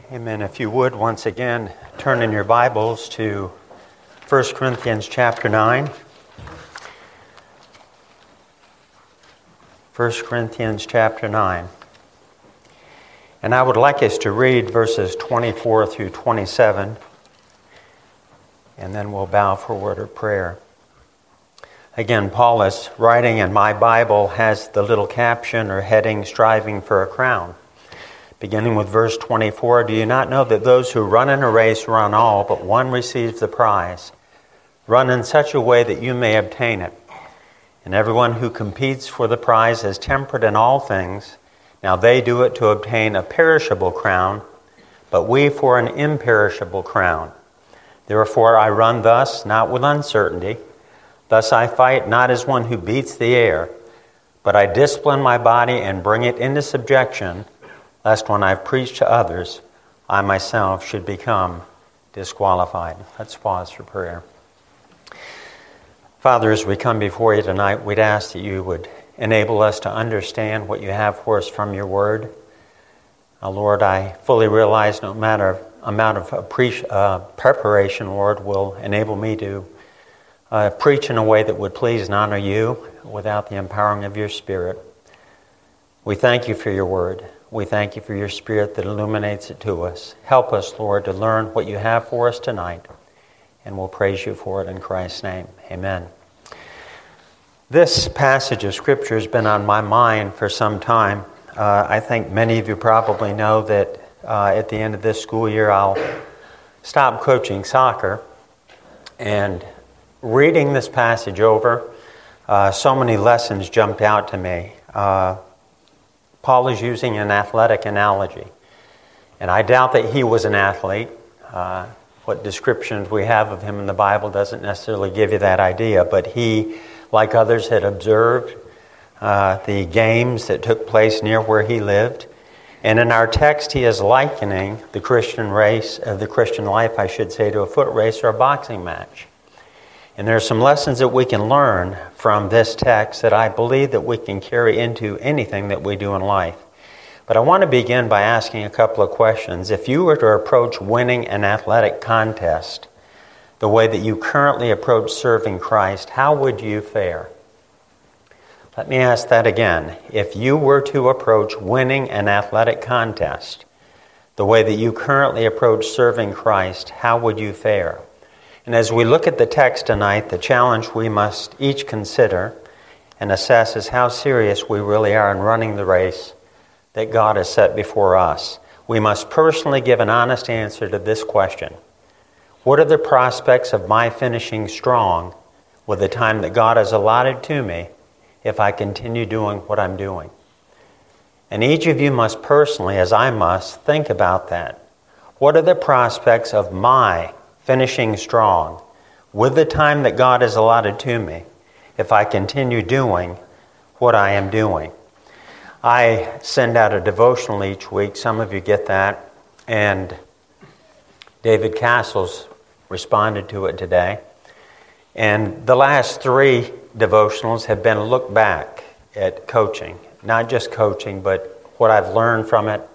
Amen. If you would, once again, turn in your Bibles to 1 Corinthians chapter 9. 1 Corinthians chapter 9. And I would like us to read verses 24 through 27, and then we'll bow for a word of prayer. Again, Paul is writing, and my Bible has the little caption or heading, "Striving for a Crown." Beginning with verse 24, "Do you not know that those who run in a race run all, but one receives the prize? Run in such a way that you may obtain it. And everyone who competes for the prize is temperate in all things. Now they do it to obtain a perishable crown, but we for an imperishable crown. Therefore I run thus, not with uncertainty. Thus I fight not as one who beats the air, but I discipline my body and bring it into subjection, lest when I've preached to others, I myself should become disqualified." Let's pause for prayer. Father, as we come before you tonight, we'd ask that you would enable us to understand what you have for us from your word. Lord, I fully realize no matter amount of preparation, Lord, will enable me to preach in a way that would please and honor you without the empowering of your Spirit. We thank you for your word. We thank you for your Spirit that illuminates it to us. Help us, Lord, to learn what you have for us tonight, and we'll praise you for it in Christ's name. Amen. This passage of Scripture has been on my mind for some time. I think many of you probably know that at the end of this school year, I'll stop coaching soccer. And reading this passage over, so many lessons jumped out to me. Paul is using an athletic analogy. And I doubt that he was an athlete. What descriptions we have of him in the Bible doesn't necessarily give you that idea. But he, like others, had observed the games that took place near where he lived. And in our text, he is likening the Christian race, the Christian life, I should say, to a foot race or a boxing match. And there are some lessons that we can learn from this text that I believe that we can carry into anything that we do in life. But I want to begin by asking a couple of questions. If you were to approach winning an athletic contest the way that you currently approach serving Christ, how would you fare? Let me ask that again. If you were to approach winning an athletic contest the way that you currently approach serving Christ, how would you fare? And as we look at the text tonight, the challenge we must each consider and assess is how serious we really are in running the race that God has set before us. We must personally give an honest answer to this question. What are the prospects of my finishing strong with the time that God has allotted to me if I continue doing what I'm doing? And each of you must personally, as I must, think about that. What are the prospects of my finishing strong with the time that God has allotted to me if I continue doing what I am doing? I send out a devotional each week. Some of you get that. And David Castles responded to it today. And the last three devotionals have been a look back at coaching. Not just coaching, but what I've learned from it.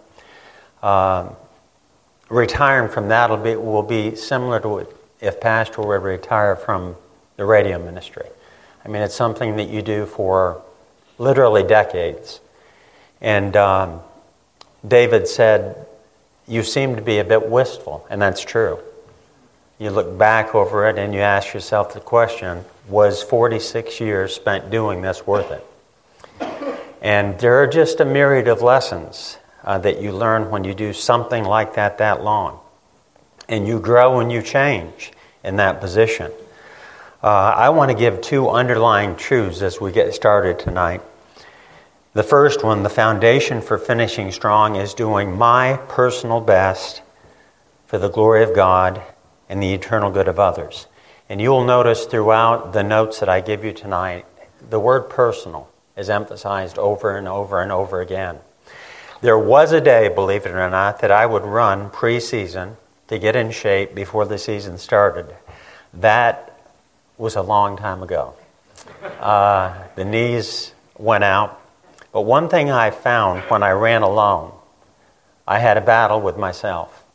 Retiring from that will be similar to if pastor were to retire from the radio ministry. I mean, it's something that you do for literally decades. And David said, "You seem to be a bit wistful," and that's true. You look back over it and you ask yourself the question, was 46 years spent doing this worth it? And there are just a myriad of lessons that you learn when you do something like that long. And you grow and you change in that position. I want to give two underlying truths as we get started tonight. The first one, the foundation for finishing strong, is doing my personal best for the glory of God and the eternal good of others. And you will notice throughout the notes that I give you tonight, the word personal is emphasized over and over and over again. There was a day, believe it or not, that I would run pre-season to get in shape before the season started. That was a long time ago. The knees went out. But one thing I found when I ran alone, I had a battle with myself.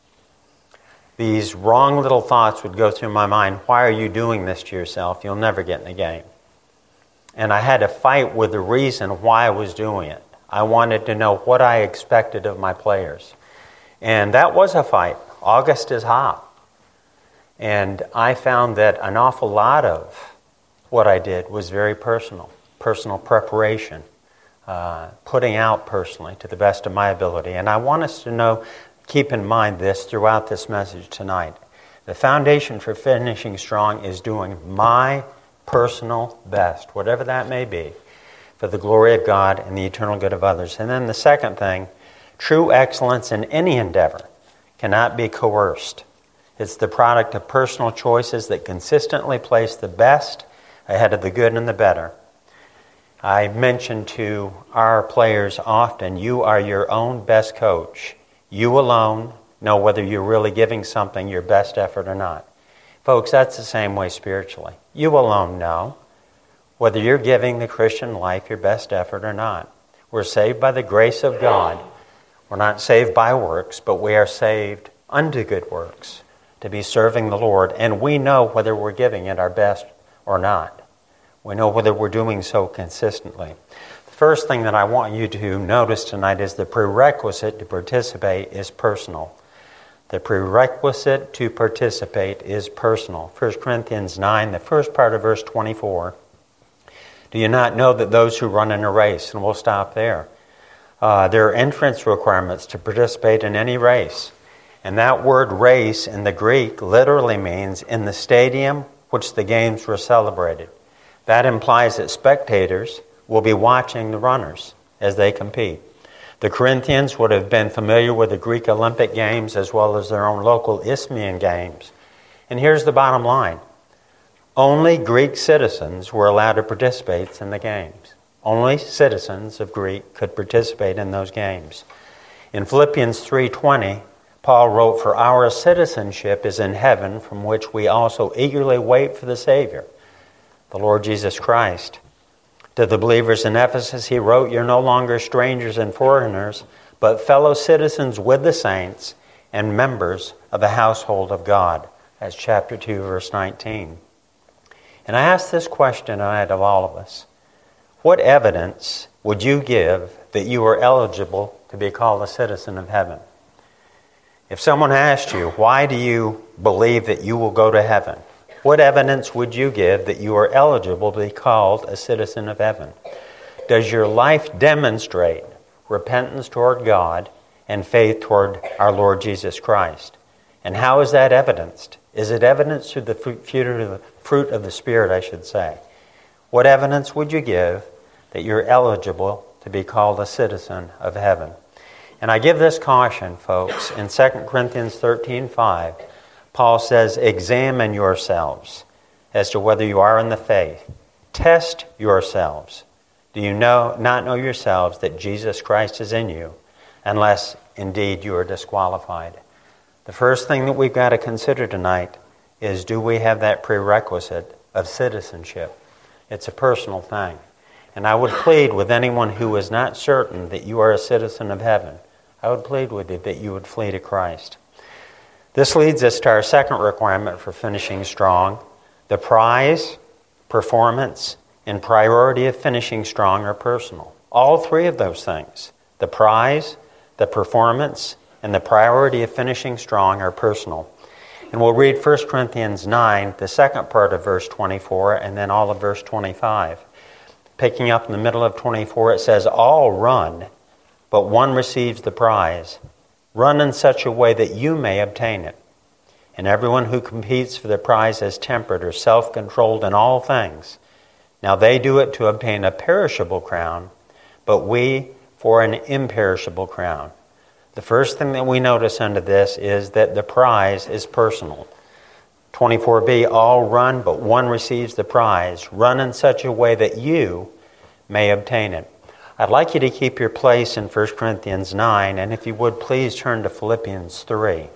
these wrong little thoughts would go through my mind. Why are you doing this to yourself? You'll never get in the game. And I had to fight with the reason why I was doing it. I wanted to know what I expected of my players. And that was a fight. August is hot. And I found that an awful lot of what I did was very personal. Personal preparation. Putting out personally to the best of my ability. And I want us to know, keep in mind this throughout this message tonight. The foundation for finishing strong is doing my personal best, whatever that may be, for the glory of God and the eternal good of others. And then the second thing, true excellence in any endeavor cannot be coerced. It's the product of personal choices that consistently place the best ahead of the good and the better. I mention to our players often, you are your own best coach. You alone know whether you're really giving something your best effort or not. Folks, that's the same way spiritually. You alone know whether you're giving the Christian life your best effort or not. We're saved by the grace of God. We're not saved by works, but we are saved unto good works, to be serving the Lord. And we know whether we're giving it our best or not. We know whether we're doing so consistently. The first thing that I want you to notice tonight is the prerequisite to participate is personal. The prerequisite to participate is personal. 1 Corinthians 9, the first part of verse 24. Do you not know that those who run in a race, and we'll stop there, there are entrance requirements to participate in any race. And that word race in the Greek literally means in the stadium which the games were celebrated. That implies that spectators will be watching the runners as they compete. The Corinthians would have been familiar with the Greek Olympic Games as well as their own local Isthmian Games. And here's the bottom line. Only Greek citizens were allowed to participate in the games. Only citizens of Greek could participate in those games. In Philippians 3:20, Paul wrote, "For our citizenship is in heaven, from which we also eagerly wait for the Savior, the Lord Jesus Christ." To the believers in Ephesus, he wrote, "You're no longer strangers and foreigners, but fellow citizens with the saints and members of the household of God." That's chapter 2, verse 19. And I ask this question tonight of all of us. What evidence would you give that you are eligible to be called a citizen of heaven? If someone asked you, why do you believe that you will go to heaven? What evidence would you give that you are eligible to be called a citizen of heaven? Does your life demonstrate repentance toward God and faith toward our Lord Jesus Christ? And how is that evidenced? Is it evidenced through the fruit of the Spirit, I should say? What evidence would you give that you're eligible to be called a citizen of heaven? And I give this caution, folks. In 2 Corinthians 13:5, Paul says, "Examine yourselves as to whether you are in the faith. Test yourselves. Do you not know yourselves that Jesus Christ is in you, unless indeed you are disqualified?" The first thing that we've got to consider tonight is, do we have that prerequisite of citizenship? It's a personal thing. And I would plead with anyone who is not certain that you are a citizen of heaven, I would plead with you that you would flee to Christ. This leads us to our second requirement for finishing strong. The prize, performance, and priority of finishing strong are personal. All three of those things, the prize, the performance, and the priority of finishing strong, are personal. And we'll read 1 Corinthians 9, the second part of verse 24, and then all of verse 25. Picking up in the middle of 24, it says, "All run, but one receives the prize. Run in such a way that you may obtain it. And everyone who competes for the prize is temperate or self-controlled in all things. Now they do it to obtain a perishable crown, but we for an imperishable crown." The first thing that we notice under this is that the prize is personal. 24b, "All run, but one receives the prize. Run in such a way that you may obtain it." I'd like you to keep your place in 1 Corinthians 9, and if you would, please turn to Philippians 3.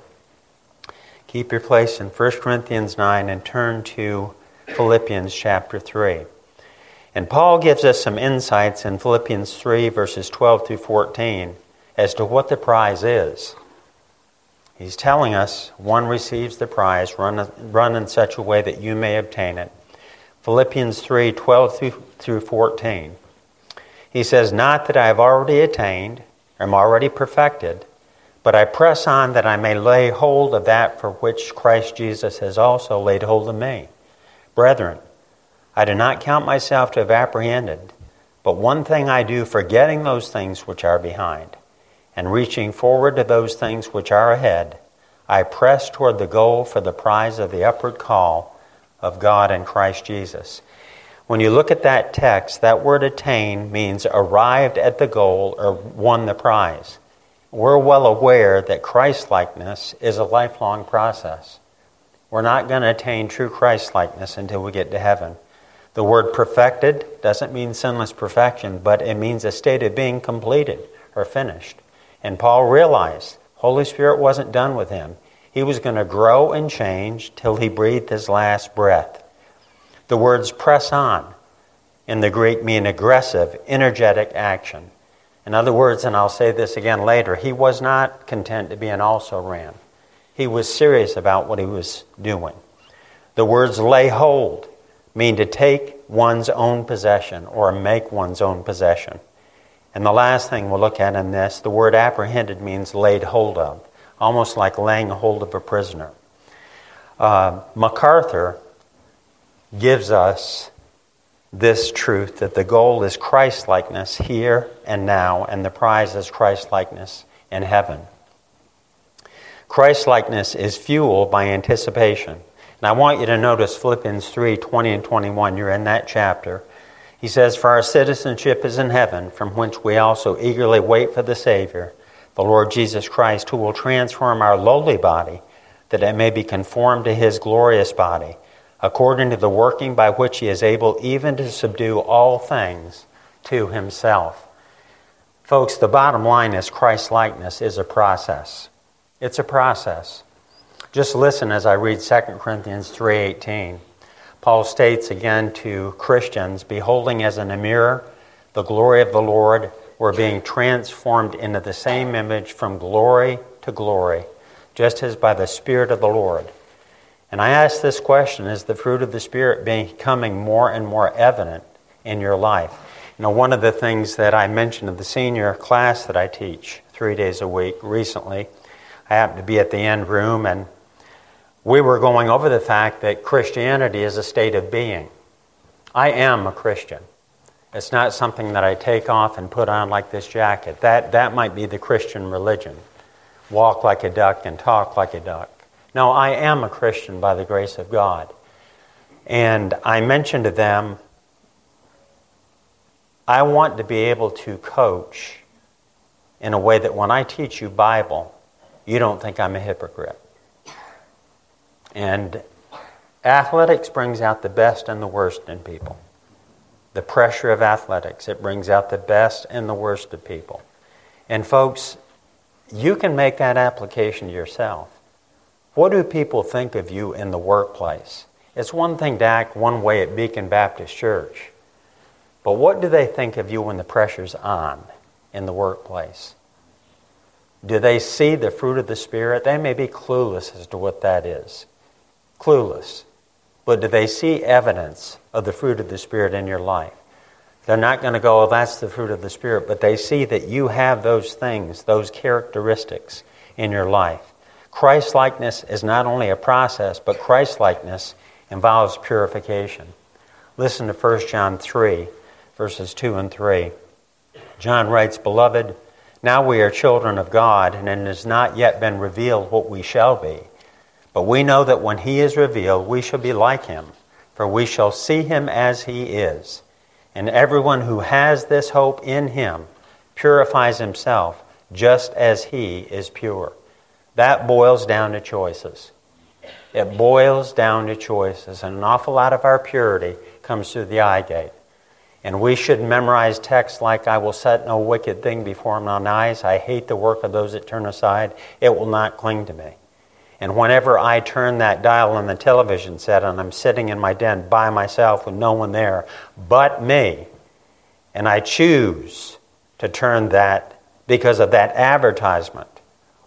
Keep your place in 1 Corinthians 9 and turn to Philippians chapter 3. And Paul gives us some insights in Philippians 3, verses 12 through 14, as to what the prize is. He's telling us one receives the prize, run in such a way that you may obtain it. Philippians 3:12 through 14. He says, not that I have already attained, or am already perfected, but I press on that I may lay hold of that for which Christ Jesus has also laid hold of me. Brethren, I do not count myself to have apprehended, but one thing I do, forgetting those things which are behind, and reaching forward to those things which are ahead, I press toward the goal for the prize of the upward call of God in Christ Jesus. When you look at that text, that word attain means arrived at the goal or won the prize. We're well aware that Christ-likeness is a lifelong process. We're not going to attain true Christ-likeness until we get to heaven. The word perfected doesn't mean sinless perfection, but it means a state of being completed or finished. And Paul realized Holy Spirit wasn't done with him. He was going to grow and change till he breathed his last breath. The words press on in the Greek mean aggressive, energetic action. In other words, and I'll say this again later, he was not content to be an also-ran. He was serious about what he was doing. The words lay hold mean to take one's own possession or make one's own possession. And the last thing we'll look at in this, the word apprehended means laid hold of, almost like laying hold of a prisoner. MacArthur gives us this truth that the goal is Christ-likeness here and now, and the prize is Christ-likeness in heaven. Christ-likeness is fueled by anticipation. And I want you to notice Philippians 3:20 and 21. You're in that chapter. He says, for our citizenship is in heaven, from whence we also eagerly wait for the Savior, the Lord Jesus Christ, who will transform our lowly body, that it may be conformed to his glorious body, according to the working by which he is able even to subdue all things to himself. Folks, the bottom line is Christ-likeness is a process. It's a process. Just listen as I read 2 Corinthians 3:18. Paul states again to Christians, beholding as in a mirror the glory of the Lord, we're being transformed into the same image from glory to glory, just as by the Spirit of the Lord. And I ask this question, is the fruit of the Spirit becoming more and more evident in your life? You know, one of the things that I mentioned in the senior class that I teach 3 days a week recently, I happened to be at the end room, and we were going over the fact that Christianity is a state of being. I am a Christian. It's not something that I take off and put on like this jacket. That might be the Christian religion. Walk like a duck and talk like a duck. No, I am a Christian by the grace of God. And I mentioned to them, I want to be able to coach in a way that when I teach you Bible, you don't think I'm a hypocrite. And athletics brings out the best and the worst in people. The pressure of athletics, it brings out the best and the worst of people. And folks, you can make that application yourself. What do people think of you in the workplace? It's one thing to act one way at Beacon Baptist Church, but what do they think of you when the pressure's on in the workplace? Do they see the fruit of the Spirit? They may be clueless as to what that is. Clueless. But do they see evidence of the fruit of the Spirit in your life? They're not going to go, oh, that's the fruit of the Spirit, but they see that you have those things, those characteristics in your life. Christ-likeness is not only a process, but Christ-likeness involves purification. Listen to 1 John 3, verses 2 and 3. John writes, Beloved, now we are children of God, and it has not yet been revealed what we shall be. But we know that when he is revealed, we shall be like him, for we shall see him as he is. And everyone who has this hope in him purifies himself just as he is pure. That boils down to choices. It boils down to choices. And an awful lot of our purity comes through the eye gate. And we should memorize texts like, I will set no wicked thing before mine eyes. I hate the work of those that turn aside. It will not cling to me. And whenever I turn that dial on the television set and I'm sitting in my den by myself with no one there but me, and I choose to turn that because of that advertisement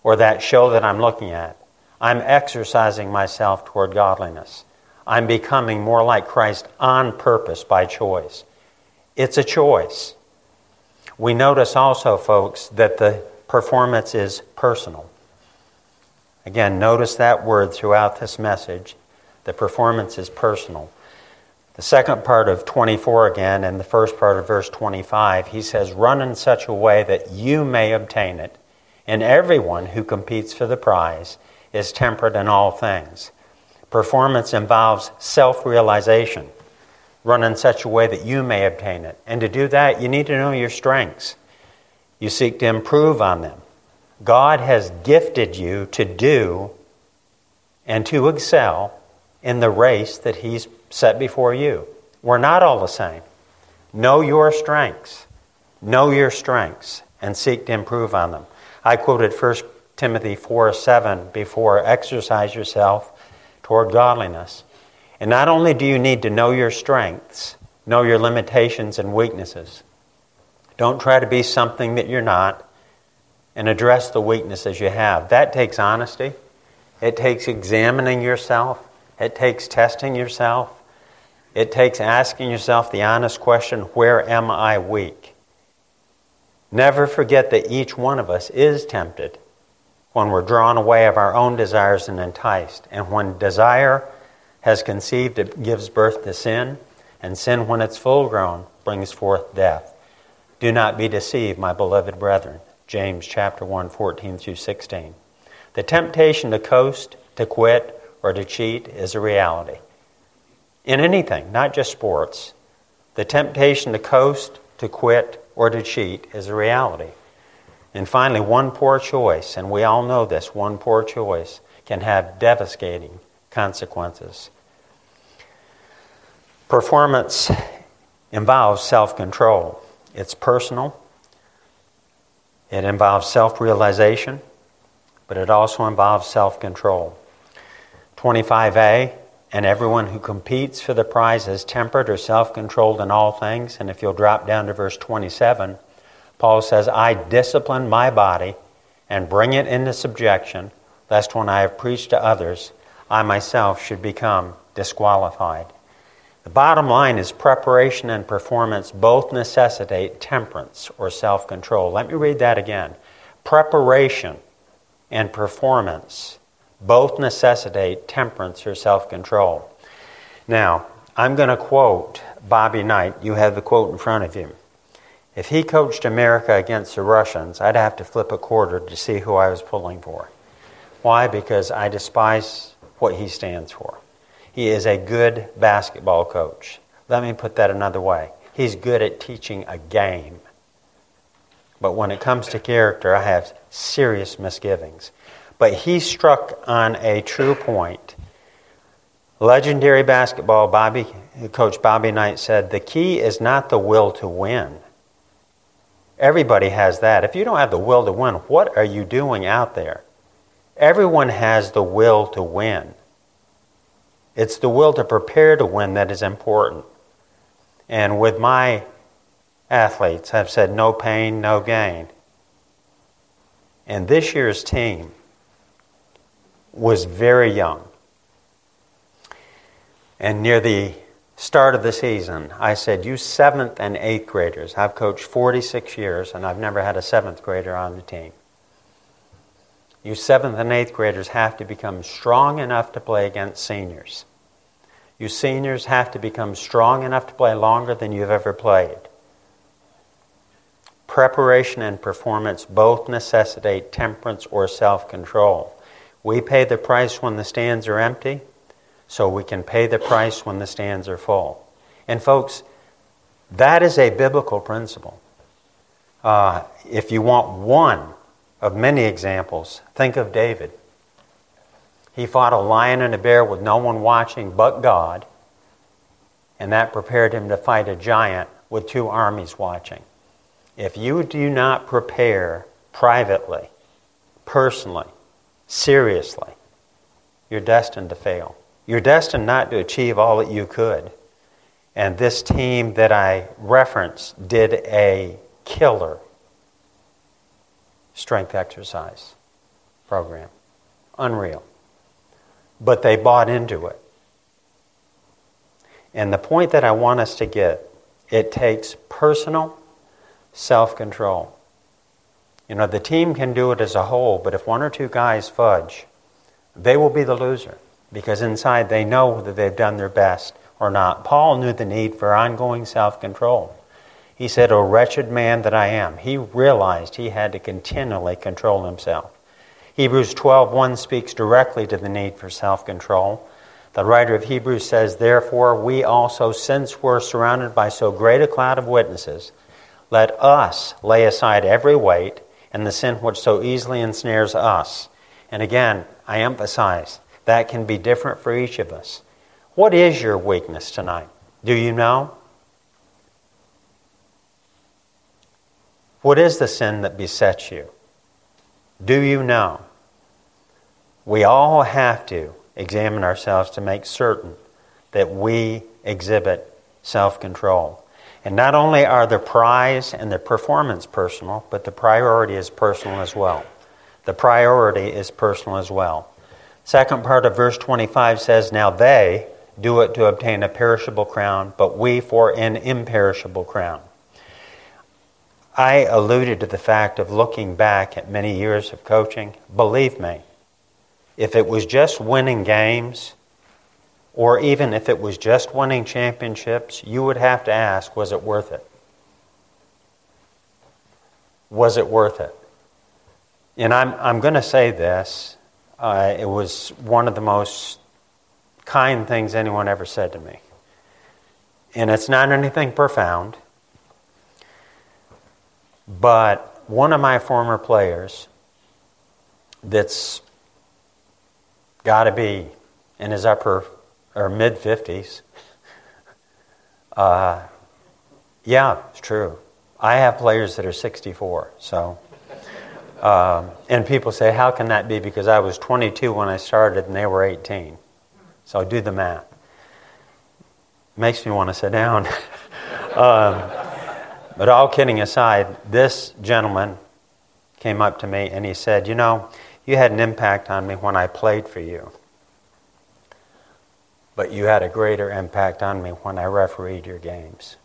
or that show that I'm looking at. I'm exercising myself toward godliness. I'm becoming more like Christ on purpose by choice. It's a choice. We notice also, folks, that the performance is personal. Again, notice that word throughout this message. The performance is personal. The second part of 24 again, and the first part of verse 25, he says, "Run in such a way that you may obtain it. And everyone who competes for the prize is temperate in all things." Performance involves self-realization. Run in such a way that you may obtain it. And to do that, you need to know your strengths. You seek to improve on them. God has gifted you to do and to excel in the race that He's set before you. We're not all the same. Know your strengths. Know your strengths and seek to improve on them. I quoted 1 Timothy 4:7 before. Exercise yourself toward godliness. And not only do you need to know your strengths, know your limitations and weaknesses. Don't try to be something that you're not, and address the weaknesses you have. That takes honesty. It takes examining yourself. It takes testing yourself. It takes asking yourself the honest question, where am I weak? Never forget that each one of us is tempted when we're drawn away of our own desires and enticed. And when desire has conceived, it gives birth to sin. And sin, when it's full grown, brings forth death. Do not be deceived, my beloved brethren. James chapter 1, 14 through 16. The temptation to coast, to quit, or to cheat is a reality. In anything, not just sports. The temptation to coast, to quit, or to cheat is a reality. And finally, one poor choice, and we all know this, one poor choice can have devastating consequences. Performance involves self-control. It's personal. It involves self-realization, but it also involves self-control. 25a, and everyone who competes for the prize is temperate or self-controlled in all things. And if you'll drop down to verse 27, Paul says, "I discipline my body and bring it into subjection, lest when I have preached to others, I myself should become disqualified." The bottom line is preparation and performance both necessitate temperance or self-control. Let me read that again. Preparation and performance both necessitate temperance or self-control. Now, I'm going to quote Bobby Knight. You have the quote in front of you. If he coached America against the Russians, I'd have to flip a quarter to see who I was pulling for. Why? Because I despise what he stands for. He is a good basketball coach. Let me put that another way. He's good at teaching a game. But when it comes to character, I have serious misgivings. But he struck on a true point. Legendary basketball coach Bobby Knight said, "The key is not the will to win." Everybody has that. If you don't have the will to win, what are you doing out there? Everyone has the will to win. It's the will to prepare to win that is important. And with my athletes, I've said no pain, no gain. And this year's team was very young. And near the start of the season, I said, you 7th and 8th graders, I've coached 46 years and I've never had a 7th grader on the team. You 7th and 8th graders have to become strong enough to play against seniors. You seniors have to become strong enough to play longer than you've ever played. Preparation and performance both necessitate temperance or self-control. We pay the price when the stands are empty, so we can pay the price when the stands are full. And folks, that is a biblical principle. If you want one of many examples, think of David. He fought a lion and a bear with no one watching but God, and that prepared him to fight a giant with 2 armies watching. If you do not prepare privately, personally, seriously, you're destined to fail. You're destined not to achieve all that you could. And this team that I referenced did a killer strength exercise. program. Unreal. But they bought into it. And the point that I want us to get, it takes personal self-control. You know, the team can do it as a whole, but if one or two guys fudge, they will be the loser, because inside they know whether they've done their best or not. Paul knew the need for ongoing self-control. He said, "O wretched man that I am." He realized he had to continually control himself. Hebrews 12:1 speaks directly to the need for self-control. The writer of Hebrews says, "Therefore we also, since we're surrounded by so great a cloud of witnesses, let us lay aside every weight and the sin which so easily ensnares us." And again, I emphasize, that can be different for each of us. What is your weakness tonight? Do you know? What is the sin that besets you? Do you know? We all have to examine ourselves to make certain that we exhibit self-control. And not only are the prize and the performance personal, but the priority is personal as well. The priority is personal as well. Second part of verse 25 says, "Now they do it to obtain a perishable crown, but we for an imperishable crown." I alluded to the fact of looking back at many years of coaching. Believe me, if it was just winning games, or even if it was just winning championships, you would have to ask, was it worth it? Was it worth it? And I'm going to say this. It was one of the most kind things anyone ever said to me. And it's not anything profound. But one of my former players that's got to be in his upper or mid-50s. Yeah, it's true. I have players that are 64. So, and people say, how can that be? Because I was 22 when I started and they were 18. So do the math. Makes me want to sit down. But all kidding aside, this gentleman came up to me and he said, "You know, you had an impact on me when I played for you. But you had a greater impact on me when I refereed your games.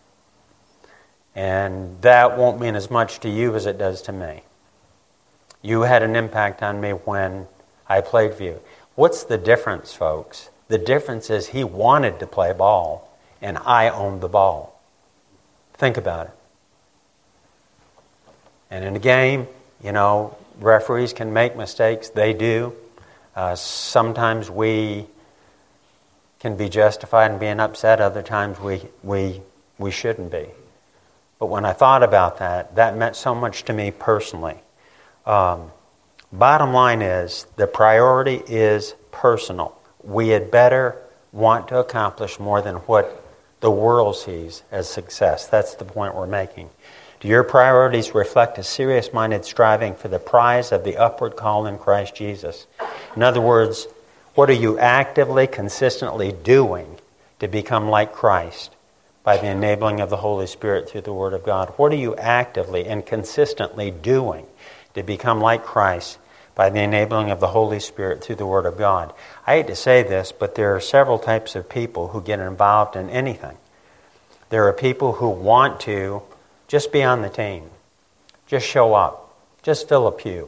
And that won't mean as much to you as it does to me. You had an impact on me when I played for you." What's the difference, folks? The difference is he wanted to play ball, and I owned the ball. Think about it. And in a game, you know, referees can make mistakes. They do. Sometimes we can be justified in being upset. Other times we shouldn't be. But when I thought about that, that meant so much to me personally. Bottom line is, the priority is personal. We had better want to accomplish more than what the world sees as success. That's the point we're making. Do your priorities reflect a serious-minded striving for the prize of the upward call in Christ Jesus? In other words, what are you actively, consistently doing to become like Christ by the enabling of the Holy Spirit through the Word of God? What are you actively and consistently doing to become like Christ by the enabling of the Holy Spirit through the Word of God? I hate to say this, but there are several types of people who get involved in anything. There are people who want to just be on the team, just show up, just fill a pew.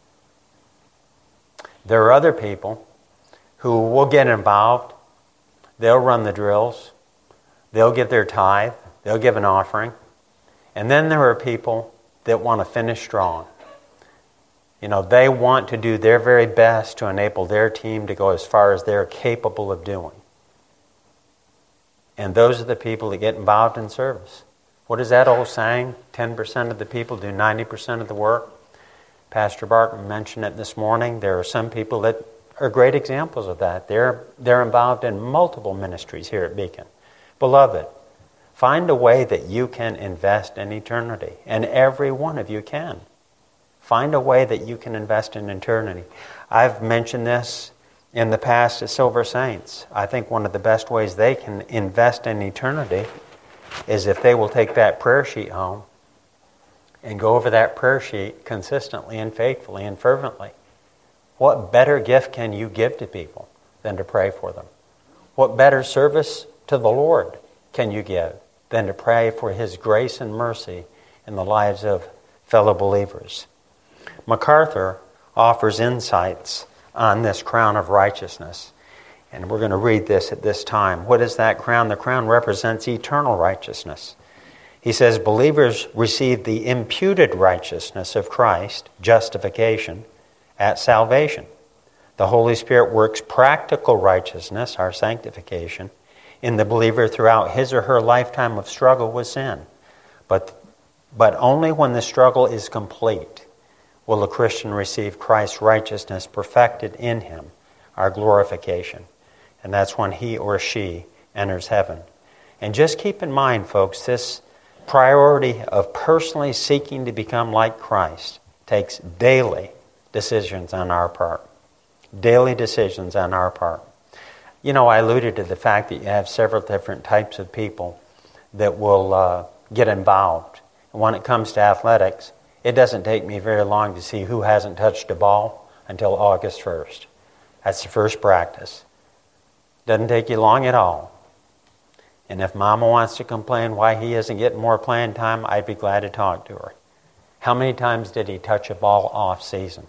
There are other people who will get involved, they'll run the drills, they'll give their tithe, they'll give an offering, and then there are people that want to finish strong. You know, they want to do their very best to enable their team to go as far as they're capable of doing. And those are the people that get involved in service. What is that old saying? 10% of the people do 90% of the work. Pastor Barton mentioned it this morning. There are some people that are great examples of that. They're involved in multiple ministries here at Beacon. Beloved, find a way that you can invest in eternity. And every one of you can. Find a way that you can invest in eternity. I've mentioned this in the past to Silver Saints. I think one of the best ways they can invest in eternity is if they will take that prayer sheet home and go over that prayer sheet consistently and faithfully and fervently What better gift can you give to people than to pray for them? What better service to the Lord can you give than to pray for His grace and mercy in the lives of fellow believers? MacArthur offers insights on this crown of righteousness. And we're going to read this at this time. What is that crown? The crown represents eternal righteousness. He says, believers receive the imputed righteousness of Christ, justification, at salvation. The Holy Spirit works practical righteousness, our sanctification, in the believer throughout his or her lifetime of struggle with sin. But only when the struggle is complete will a Christian receive Christ's righteousness perfected in him, our glorification. And that's when he or she enters heaven. And just keep in mind, folks, this priority of personally seeking to become like Christ takes daily decisions on our part. Daily decisions on our part. You know, I alluded to the fact that you have several different types of people that will get involved. And when it comes to athletics, it doesn't take me very long to see who hasn't touched a ball until August 1st. That's the first practice. Doesn't take you long at all. And if Mama wants to complain why he isn't getting more playing time, I'd be glad to talk to her. How many times did he touch a ball off season?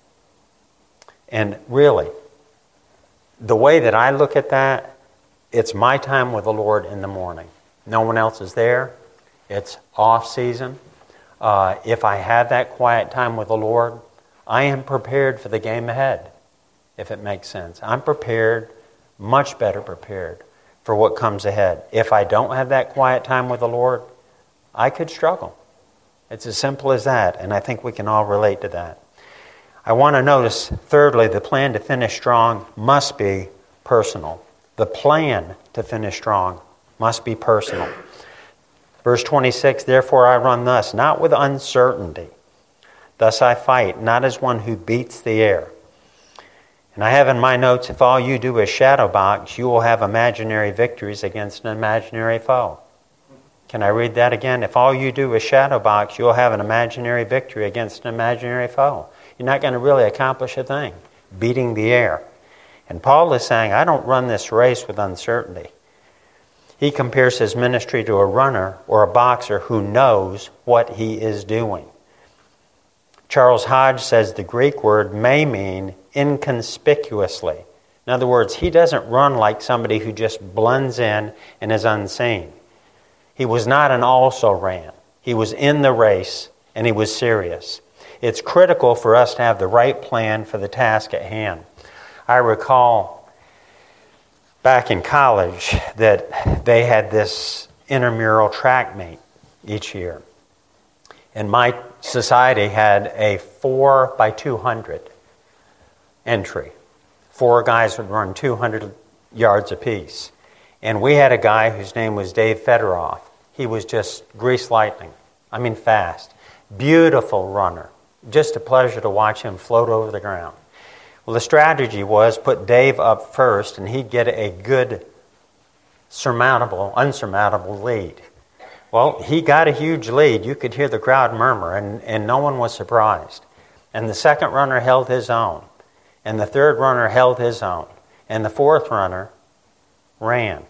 And really, the way that I look at that, it's my time with the Lord in the morning. No one else is there. It's off season. If I have that quiet time with the Lord, I am prepared for the game ahead, if it makes sense. I'm prepared, much better prepared for what comes ahead. If I don't have that quiet time with the Lord, I could struggle. It's as simple as that, and I think we can all relate to that. I want to notice, thirdly, the plan to finish strong must be personal. The plan to finish strong must be personal. Verse 26, therefore I run thus, not with uncertainty. Thus I fight, not as one who beats the air. And I have in my notes, if all you do is shadow box, you will have imaginary victories against an imaginary foe. Can I read that again? If all you do is shadow box, you'll have an imaginary victory against an imaginary foe. You're not going to really accomplish a thing, beating the air. And Paul is saying, I don't run this race with uncertainty. He compares his ministry to a runner or a boxer who knows what he is doing. Charles Hodge says the Greek word may mean inconspicuously. In other words, he doesn't run like somebody who just blends in and is unseen. He was not an also-ran. He was in the race and he was serious. It's critical for us to have the right plan for the task at hand. I recall back in college that they had this intramural track meet each year. And my society had a 4x200 entry. 4 guys would run 200 yards apiece. And we had a guy whose name was Dave Federoff. He was just grease lightning. I mean fast. Beautiful runner. Just a pleasure to watch him float over the ground. Well, the strategy was put Dave up first and he'd get a good unsurmountable lead. Well, he got a huge lead. You could hear the crowd murmur, and no one was surprised. And the second runner held his own. And the third runner held his own. And the fourth runner ran.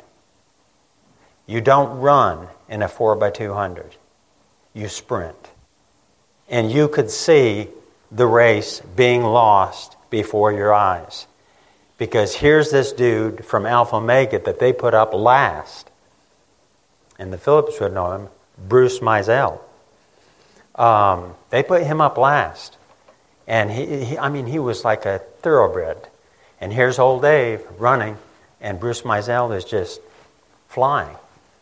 You don't run in a 4x200. You sprint. And you could see the race being lost before your eyes. Because here's this dude from Alpha Omega that they put up last. And the Phillips would know him, Bruce Mizell. They put him up last. And he was like a thoroughbred. And here's old Dave running, and Bruce Mizell is just flying.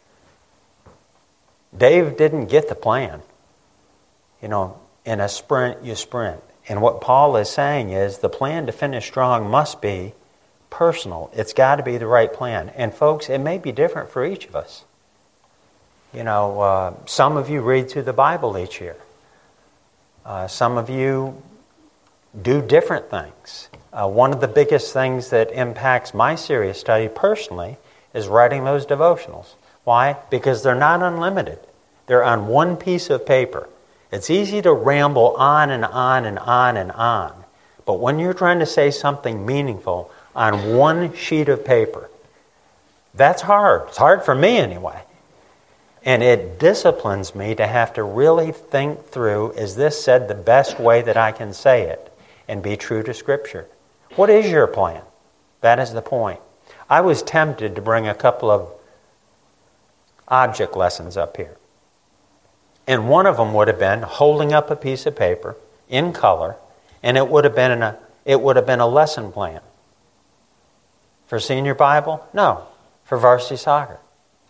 Dave didn't get the plan. You know, in a sprint, you sprint. And what Paul is saying is the plan to finish strong must be personal. It's got to be the right plan. And folks, it may be different for each of us. You know, some of you read through the Bible each year. Some of you do different things. One of the biggest things that impacts my serious study personally is writing those devotionals. Why? Because they're not unlimited. They're on one piece of paper. It's easy to ramble on and on and on and on. But when you're trying to say something meaningful on one sheet of paper, that's hard. It's hard for me anyway. And it disciplines me to have to really think through, is this said the best way that I can say it and be true to Scripture? What is your plan? That is the point. I was tempted to bring a couple of object lessons up here. And one of them would have been holding up a piece of paper in color, and it would have been a lesson plan. For senior Bible? No. For varsity soccer.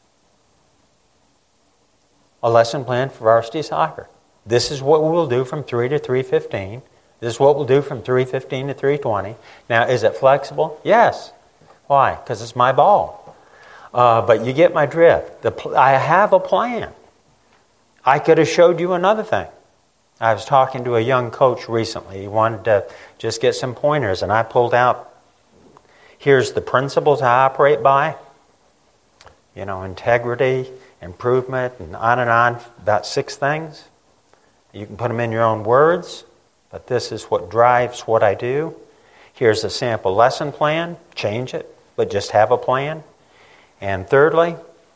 A lesson plan for varsity soccer. This is what we will do from 3 to 3:15. This is what we'll do from 3:15 to 3:20. Now, is it flexible? Yes. Why? Because it's my ball. But you get my drift. I have a plan. I could have showed you another thing. I was talking to a young coach recently. He wanted to just get some pointers, and I pulled out, here's the principles I operate by. Integrity, improvement, and on, about 6 things. You can put them in your own words, but this is what drives what I do. Here's a sample lesson plan. Change it, but just have a plan. And thirdly,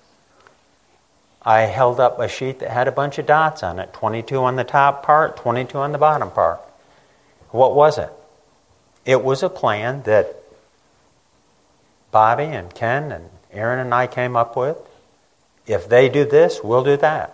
I held up a sheet that had a bunch of dots on it, 22 on the top part, 22 on the bottom part. What was it? It was a plan that Bobby and Ken and Aaron and I came up with. If they do this, we'll do that.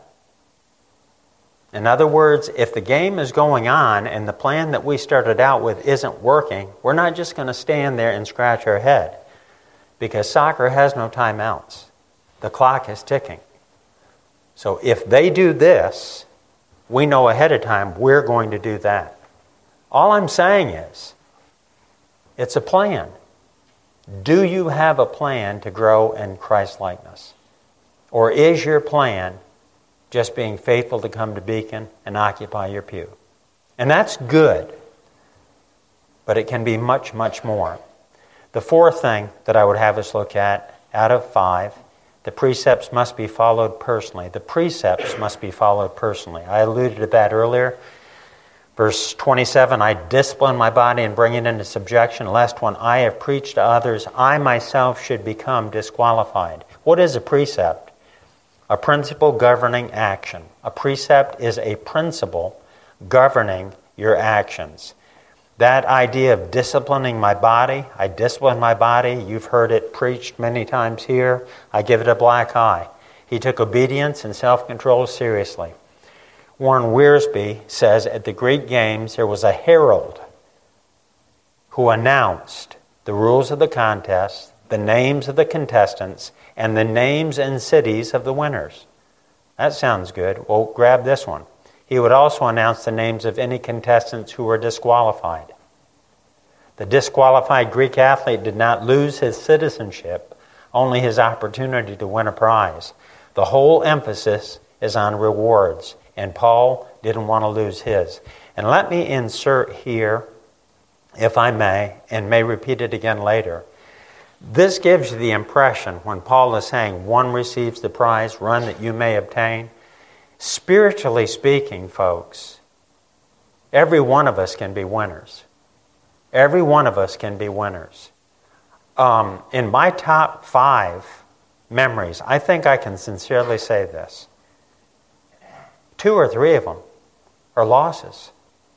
In other words, if the game is going on and the plan that we started out with isn't working, we're not just going to stand there and scratch our head, because soccer has no timeouts. The clock is ticking. So if they do this, we know ahead of time we're going to do that. All I'm saying is, it's a plan. Do you have a plan to grow in Christ-likeness? Or is your plan just being faithful to come to Beacon and occupy your pew? And that's good, but it can be much, much more. The fourth thing that I would have us look at, out of 5, the precepts must be followed personally. The precepts must be followed personally. I alluded to that earlier. Verse 27, I discipline my body and bring it into subjection, lest when I have preached to others, I myself should become disqualified. What is a precept? A principle governing action. A precept is a principle governing your actions. That idea of disciplining my body, I discipline my body, you've heard it preached many times here, I give it a black eye. He took obedience and self-control seriously. Warren Wiersbe says at the Greek Games there was a herald who announced the rules of the contest, the names of the contestants, and the names and cities of the winners. That sounds good. Well, grab this one. He would also announce the names of any contestants who were disqualified. The disqualified Greek athlete did not lose his citizenship, only his opportunity to win a prize. The whole emphasis is on rewards, and Paul didn't want to lose his. And let me insert here, if I may, and may repeat it again later. This gives you the impression when Paul is saying, one receives the prize, run that you may obtain. Spiritually speaking, folks, every one of us can be winners. Every one of us can be winners. In my top 5 memories, I think I can sincerely say this. 2 or 3 of them are losses.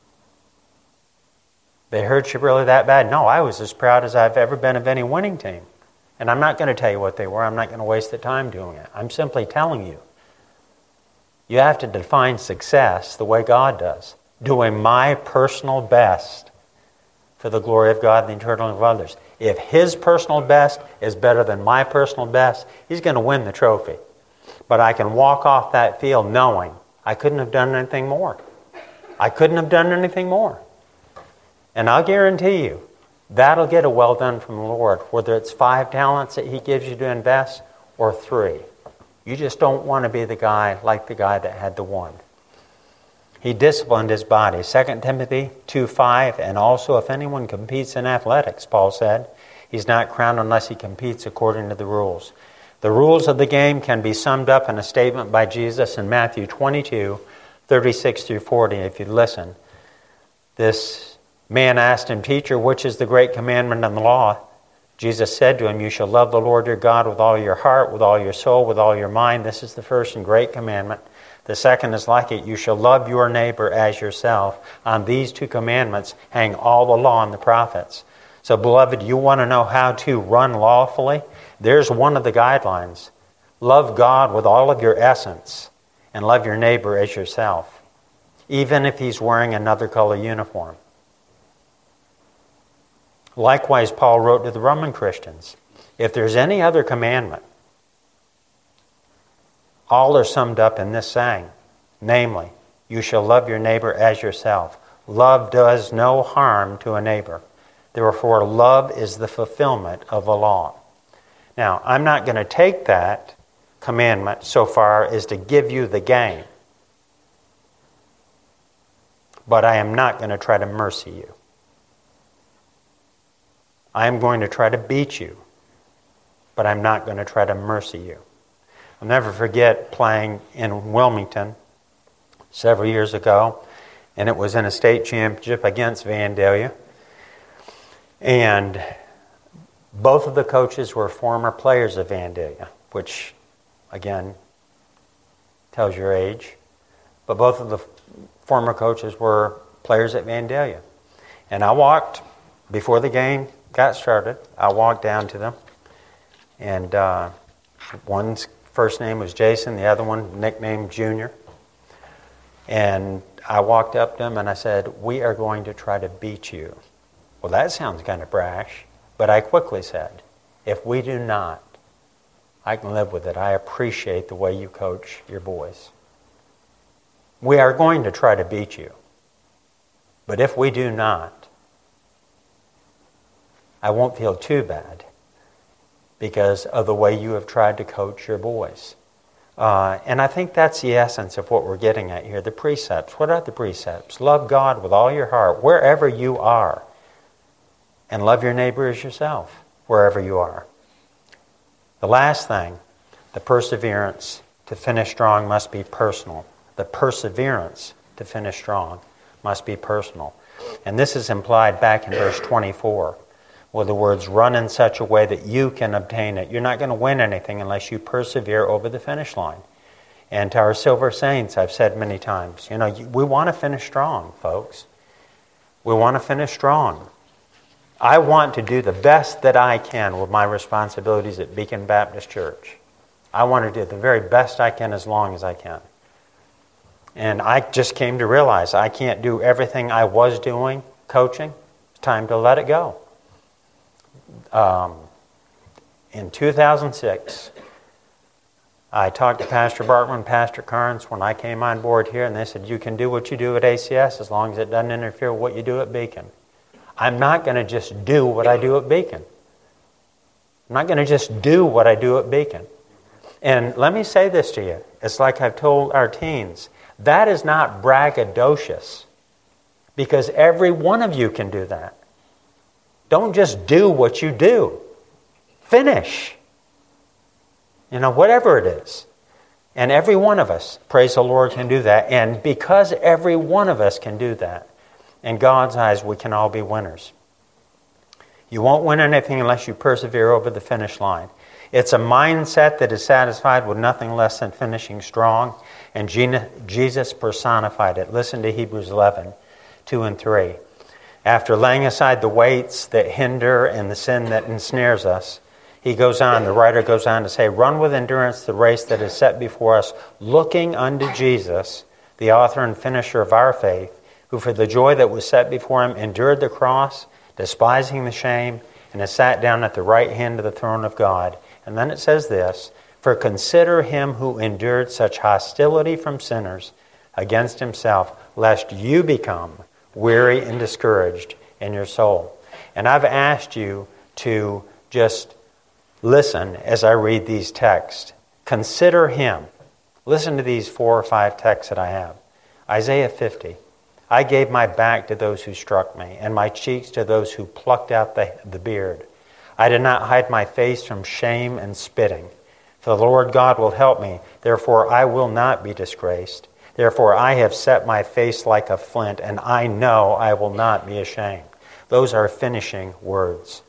They hurt you really that bad? No, I was as proud as I've ever been of any winning team. And I'm not going to tell you what they were. I'm not going to waste the time doing it. I'm simply telling you. You have to define success the way God does. Doing my personal best for the glory of God and the eternal of others. If His personal best is better than my personal best, He's going to win the trophy. But I can walk off that field knowing I couldn't have done anything more. I couldn't have done anything more. And I'll guarantee you, that'll get a well done from the Lord, whether it's 5 talents that He gives you to invest or 3. You just don't want to be the guy like the guy that had the 1. He disciplined his body. 2 Timothy 2:5, and also if anyone competes in athletics, Paul said, he's not crowned unless he competes according to the rules. The rules of the game can be summed up in a statement by Jesus in Matthew 22:36 through 40. If you listen, this Man asked him, Teacher, which is the great commandment in the law? Jesus said to him, You shall love the Lord your God with all your heart, with all your soul, with all your mind. This is the first and great commandment. The second is like it. You shall love your neighbor as yourself. On these two commandments hang all the law and the prophets. So, beloved, you want to know how to run lawfully? There's one of the guidelines. Love God with all of your essence and love your neighbor as yourself, even if he's wearing another color uniform. Likewise, Paul wrote to the Roman Christians, if there's any other commandment, all are summed up in this saying, namely, you shall love your neighbor as yourself. Love does no harm to a neighbor. Therefore, love is the fulfillment of the law. Now, I'm not going to take that commandment so far as to give you the game, but I am not going to try to mercy you. I am going to try to beat you, but I'm not going to try to mercy you. I'll never forget playing in Wilmington several years ago, and it was in a state championship against Vandalia. And both of the coaches were former players of Vandalia, which, again, tells your age. But both of the former coaches were players at Vandalia. And I walked, before the game got started, I walked down to them. And one's first name was Jason, the other one nicknamed Junior. And I walked up to them and I said, we are going to try to beat you. Well, that sounds kind of brash, but I quickly said, if we do not, I can live with it. I appreciate the way you coach your boys. We are going to try to beat you. But if we do not, I won't feel too bad because of the way you have tried to coach your boys. And I think that's the essence of what we're getting at here, the precepts. What are the precepts? Love God with all your heart, wherever you are. And love your neighbor as yourself, wherever you are. The last thing, the perseverance to finish strong must be personal. The perseverance to finish strong must be personal. And this is implied back in verse 24, where the words run in such a way that you can obtain it. You're not going to win anything unless you persevere over the finish line. And to our silver saints, I've said many times, we want to finish strong, folks. We want to finish strong. I want to do the best that I can with my responsibilities at Beacon Baptist Church. I want to do the very best I can as long as I can. And I just came to realize I can't do everything I was doing, coaching. It's time to let it go. In 2006, I talked to Pastor Bartman and Pastor Carnes when I came on board here, and they said, you can do what you do at ACS as long as it doesn't interfere with what you do at Beacon. I'm not going to just do what I do at Beacon. I'm not going to just do what I do at Beacon. And let me say this to you. It's like I've told our teens. That is not braggadocious, because every one of you can do that. Don't just do what you do. Finish. Whatever it is. And every one of us, praise the Lord, can do that. And because every one of us can do that, in God's eyes, we can all be winners. You won't win anything unless you persevere over the finish line. It's a mindset that is satisfied with nothing less than finishing strong, and Jesus personified it. Listen to Hebrews 11, 2 and 3. After laying aside the weights that hinder and the sin that ensnares us, the writer goes on to say, run with endurance the race that is set before us, looking unto Jesus, the author and finisher of our faith, who for the joy that was set before him endured the cross, despising the shame, and has sat down at the right hand of the throne of God. And then it says this, for consider him who endured such hostility from sinners against himself, lest you become weary and discouraged in your soul. And I've asked you to just listen as I read these texts. Consider him. Listen to these 4 or 5 texts that I have. Isaiah 50. I gave my back to those who struck me, and my cheeks to those who plucked out the beard. I did not hide my face from shame and spitting. For the Lord God will help me, therefore I will not be disgraced. Therefore I have set my face like a flint, and I know I will not be ashamed. Those are finishing words.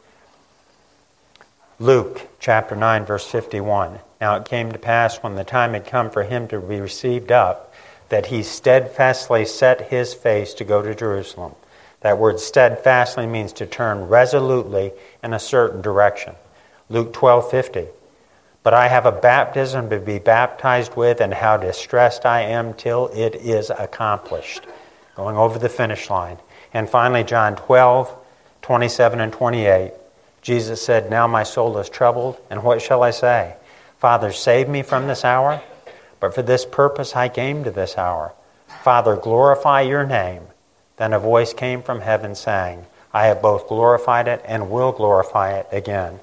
Luke chapter 9, verse 51. Now it came to pass when the time had come for him to be received up, that he steadfastly set his face to go to Jerusalem. That word steadfastly means to turn resolutely in a certain direction. Luke 12:50. But I have a baptism to be baptized with, and how distressed I am till it is accomplished. Going over the finish line. And finally, John 12:27 and 28. Jesus said, Now my soul is troubled, and what shall I say? Father, save me from this hour. But for this purpose I came to this hour. Father, glorify your name. Then a voice came from heaven saying, I have both glorified it and will glorify it again.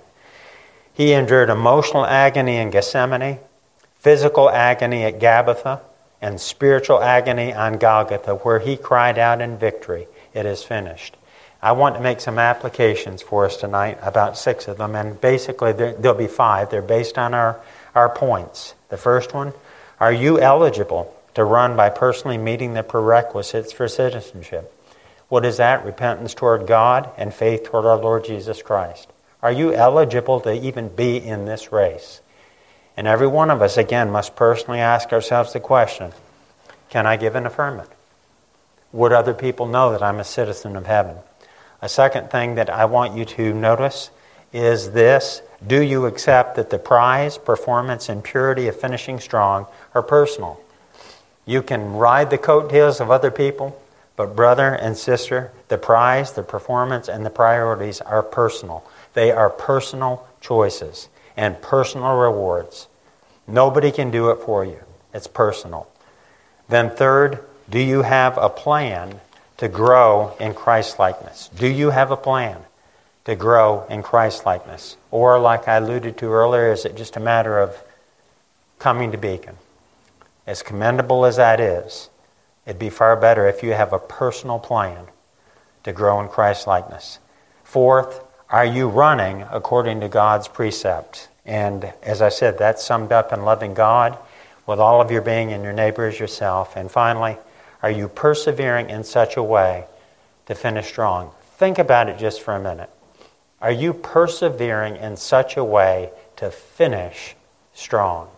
He endured emotional agony in Gethsemane, physical agony at Gabbatha, and spiritual agony on Golgotha, where he cried out in victory, It is finished. I want to make some applications for us tonight, about 6 of them, and basically there'll be 5. They're based on our points. The first one, are you eligible to run by personally meeting the prerequisites for citizenship? What is that? Repentance toward God and faith toward our Lord Jesus Christ. Are you eligible to even be in this race? And every one of us, again, must personally ask ourselves the question, can I give an affirmative? Would other people know that I'm a citizen of heaven? A second thing that I want you to notice is this. Do you accept that the prize, performance, and purity of finishing strong are personal? You can ride the coattails of other people, but brother and sister, the prize, the performance, and the priorities are personal. They are personal choices and personal rewards. Nobody can do it for you. It's personal. Then third, do you have a plan to grow in Christ-likeness? Do you have a plan to grow in Christ-likeness? Or, like I alluded to earlier, is it just a matter of coming to Beacon? As commendable as that is, it'd be far better if you have a personal plan to grow in Christ-likeness. Fourth, are you running according to God's precepts? And as I said, that's summed up in loving God with all of your being and your neighbor as yourself. And finally, are you persevering in such a way to finish strong? Think about it just for a minute. Are you persevering in such a way to finish strong?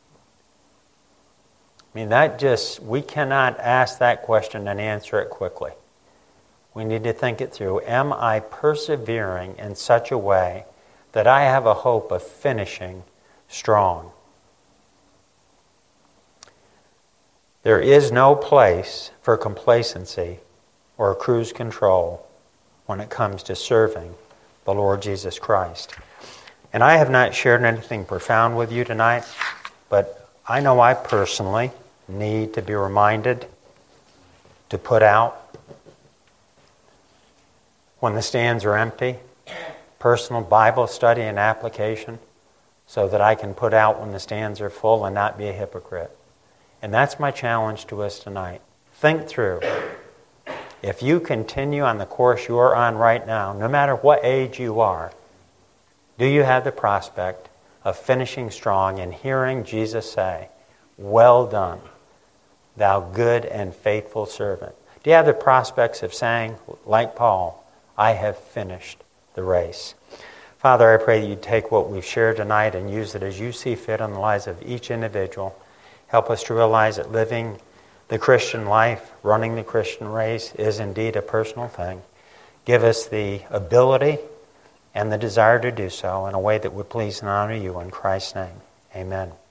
I mean, we cannot ask that question and answer it quickly. We need to think it through. Am I persevering in such a way that I have a hope of finishing strong? There is no place for complacency or cruise control when it comes to serving the Lord Jesus Christ. And I have not shared anything profound with you tonight, but I know I personally need to be reminded to put out, when the stands are empty, personal Bible study and application, so that I can put out when the stands are full and not be a hypocrite. And that's my challenge to us tonight. Think through. If you continue on the course you're on right now, no matter what age you are, do you have the prospect of finishing strong and hearing Jesus say, Well done, thou good and faithful servant? Do you have the prospects of saying, like Paul, I have finished the race? Father, I pray that you take what we've shared tonight and use it as you see fit in the lives of each individual. Help us to realize that living the Christian life, running the Christian race, is indeed a personal thing. Give us the ability and the desire to do so in a way that would please and honor you in Christ's name. Amen.